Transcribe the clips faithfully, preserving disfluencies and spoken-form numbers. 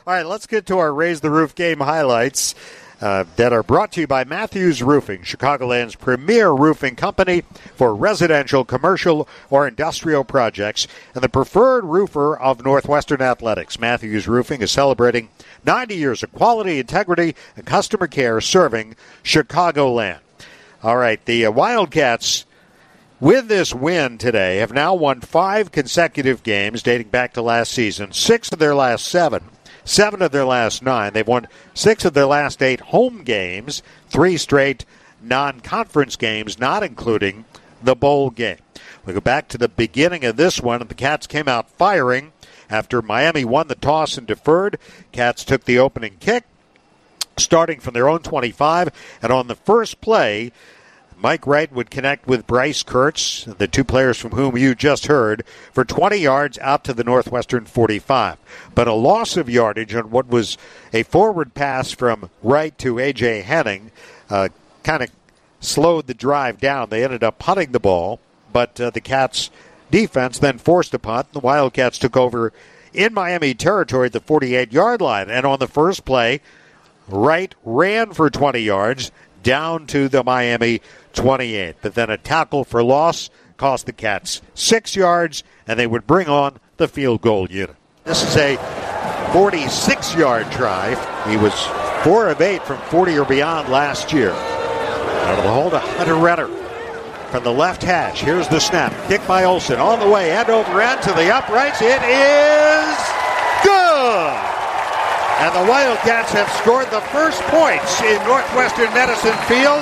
All right, let's get to our Raise the Roof game highlights uh, that are brought to you by Matthews Roofing, Chicagoland's premier roofing company for residential, commercial, or industrial projects, and the preferred roofer of Northwestern Athletics. Matthews Roofing is celebrating ninety years of quality, integrity, and customer care serving Chicagoland. All right, the uh, Wildcats, with this win today, have now won five consecutive games dating back to last season, six of their last seven. Seven of their last nine. They've won six of their last eight home games, three straight non-conference games, not including the bowl game. We go back to the beginning of this one, and the Cats came out firing after Miami won the toss and deferred. Cats took the opening kick, starting from their own twenty-five, and on the first play, Mike Wright would connect with Bryce Kurtz, the two players from whom you just heard, for twenty yards out to the Northwestern forty-five. But a loss of yardage on what was a forward pass from Wright to A J. Henning uh, kind of slowed the drive down. They ended up punting the ball, but uh, the Cats' defense then forced a punt. The Wildcats took over in Miami territory at the forty-eight-yard line. And on the first play, Wright ran for twenty yards down to the Miami twenty-eight. But then a tackle for loss cost the Cats six yards, and they would bring on the field goal unit. This is a forty-six-yard drive. He was four of eight from forty or beyond last year. Out of the hole to Hunter Renner from the left hash. Here's the snap. Kick by Olsen on the way, end over end to the uprights. It is good! And the Wildcats have scored the first points in Northwestern Medicine Field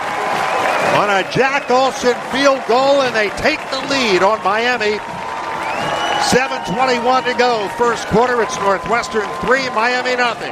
on a Jack Olsen field goal, and they take the lead on Miami. seven twenty-one to go. First quarter, it's Northwestern three, Miami nothing.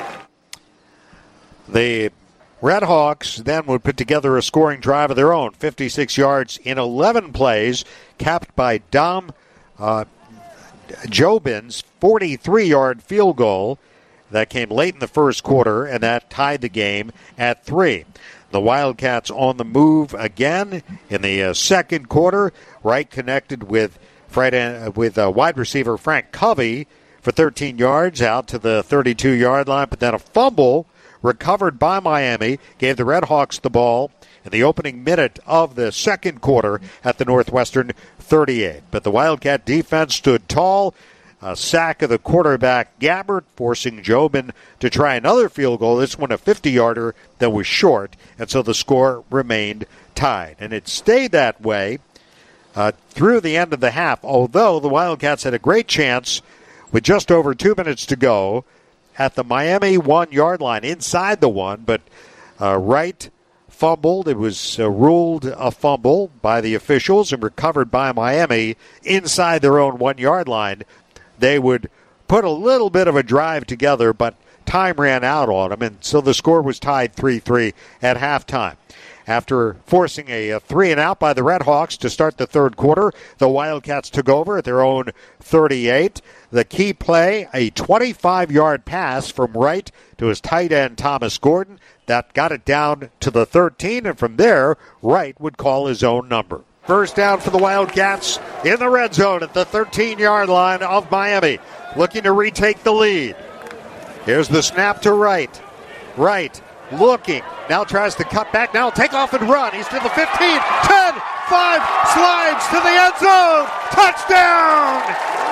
The Red Hawks then would put together a scoring drive of their own, fifty-six yards in eleven plays, capped by Dom uh, Jobin's forty-three-yard field goal. That came late in the first quarter, and that tied the game at three. The Wildcats on the move again in the uh, second quarter. Wright connected with Fred, uh, with uh, wide receiver Frank Covey for thirteen yards out to the thirty-two-yard line, but then a fumble recovered by Miami gave the Red Hawks the ball in the opening minute of the second quarter at the Northwestern thirty-eight. But the Wildcat defense stood tall. A sack of the quarterback, Gabbert, forcing Jobin to try another field goal. This one a fifty-yarder that was short, and so the score remained tied. And it stayed that way uh, through the end of the half, although the Wildcats had a great chance with just over two minutes to go at the Miami one-yard line, inside the one, but uh, Wright fumbled. It was uh, ruled a fumble by the officials and recovered by Miami inside their own one-yard line. They would put a little bit of a drive together, but time ran out on them, and so the score was tied three three at halftime. After forcing a, a three and out by the Red Hawks to start the third quarter, the Wildcats took over at their own thirty-eight. The key play, a twenty-five-yard pass from Wright to his tight end, Thomas Gordon. That got it down to the thirteen, and from there, Wright would call his own number. First down for the Wildcats in the red zone at the thirteen-yard line of Miami, looking to retake the lead. Here's the snap to Wright. Wright looking, now tries to cut back, now take off and run. He's to the fifteen, ten, five, slides to the end zone. Touchdown!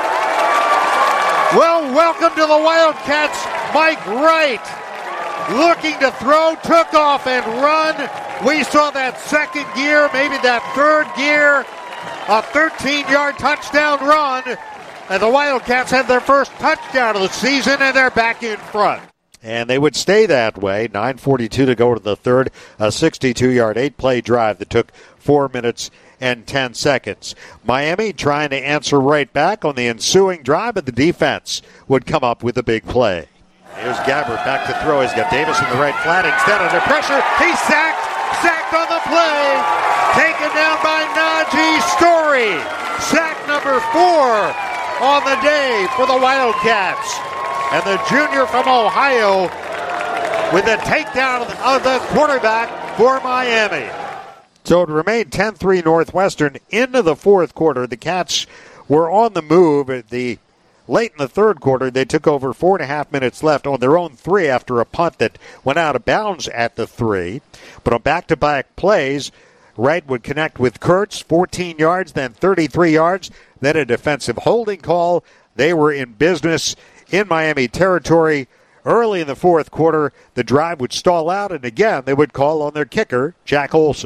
Well, welcome to the Wildcats, Mike Wright. Looking to throw, took off and run. We saw that second gear, maybe that third gear, a thirteen-yard touchdown run. And the Wildcats had their first touchdown of the season, and they're back in front. And they would stay that way. nine forty-two to go to the third, a sixty-two-yard, eight-play drive that took four minutes and ten seconds. Miami trying to answer right back on the ensuing drive, but the defense would come up with a big play. Here's Gabbert back to throw. He's got Davis in the right flat. Instead, under pressure, he's sacked. Sacked on the play. Taken down by Najee Story. Sack number four on the day for the Wildcats. And the junior from Ohio with a takedown of the quarterback for Miami. So it remained ten three Northwestern into the fourth quarter. The Cats were on the move. The late in the third quarter, they took over four and a half minutes left on their own three after a punt that went out of bounds at the three. But on back-to-back plays, Wright would connect with Kurtz, fourteen yards, then thirty-three yards, then a defensive holding call. They were in business in Miami territory. Early in the fourth quarter, the drive would stall out, and again, they would call on their kicker, Jack Olson.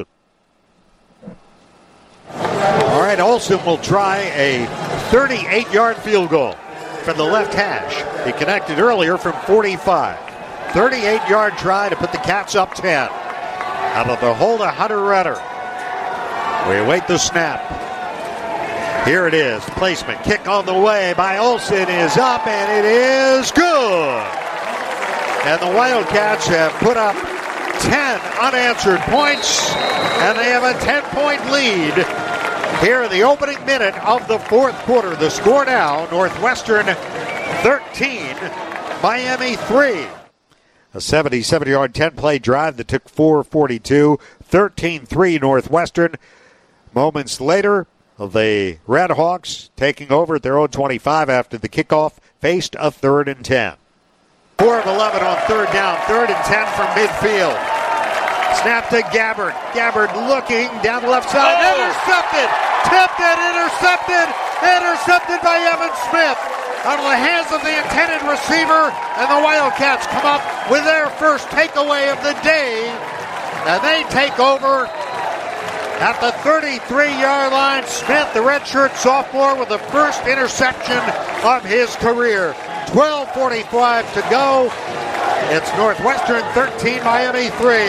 All right, Olson will try a thirty-eight-yard field goal from the left hash. He connected earlier from forty-five. thirty-eight-yard try to put the Cats up ten. Out of the hold of Hunter Renner. We await the snap. Here it is. Placement. Kick on the way by Olson is up, and it is good. And the Wildcats have put up ten unanswered points, and they have a ten-point lead here in the opening minute of the fourth quarter. The score now, Northwestern thirteen, Miami three. A seventy-seven-yard ten-play drive that took four forty-two, thirteen three Northwestern. Moments later, the Redhawks, taking over at their own twenty-five after the kickoff, faced a third and ten. four of eleven on third down, third and ten from midfield. Snap to Gabbard. Gabbard looking down the left side. Oh! Intercepted! Tipped and intercepted! Intercepted by Evan Smith. Out of the hands of the intended receiver, and the Wildcats come up with their first takeaway of the day. And they take over at the thirty-three-yard line. Smith, the redshirt sophomore, with the first interception of his career. twelve forty-five to go. It's Northwestern thirteen, Miami three.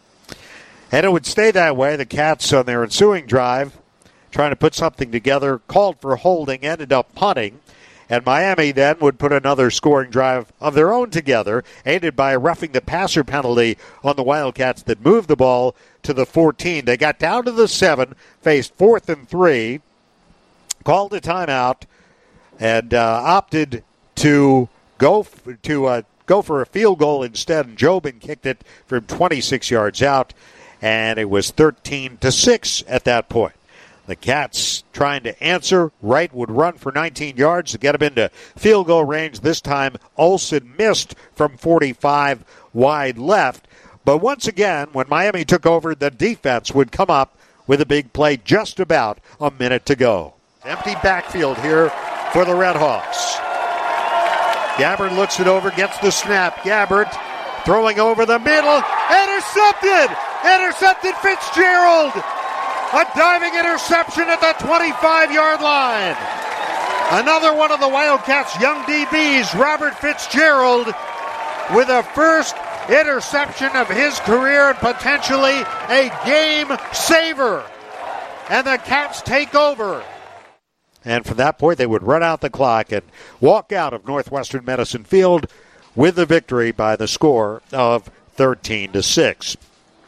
And it would stay that way. The Cats on their ensuing drive, trying to put something together, called for holding, ended up punting. And Miami then would put another scoring drive of their own together, aided by a roughing the passer penalty on the Wildcats that moved the ball to the fourteen. They got down to the seven, faced fourth and three, called a timeout, and uh, opted to go f- to uh, go for a field goal instead. And Jobin kicked it from twenty-six yards out, and it was thirteen to six at that point. The Cats trying to answer. Wright would run for nineteen yards to get him into field goal range. This time, Olson missed from forty-five wide left. But once again, when Miami took over, the defense would come up with a big play just about a minute to go. Empty backfield here for the Redhawks. Gabbard looks it over, gets the snap. Gabbard throwing over the middle. Intercepted! Intercepted Fitzgerald! A diving interception at the twenty-five-yard line. Another one of the Wildcats' young D Bs, Robert Fitzgerald, with a first interception of his career and potentially a game saver. And the Cats take over. And from that point, they would run out the clock and walk out of Northwestern Medicine Field with the victory by the score of thirteen to six.